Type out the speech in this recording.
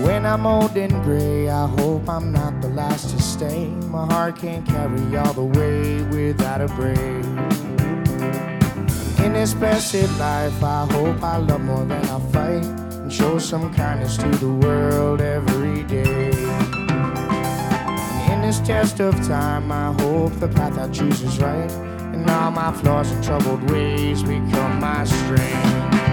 When I'm old and gray, I hope I'm not the last to stay. My heart can't carry all the weight without a break. In this blessed life, I hope I love more than I fight, and show some kindness to the world every day. In this test of time, I hope the path I choose is right, and all my flaws and troubled ways become my strength.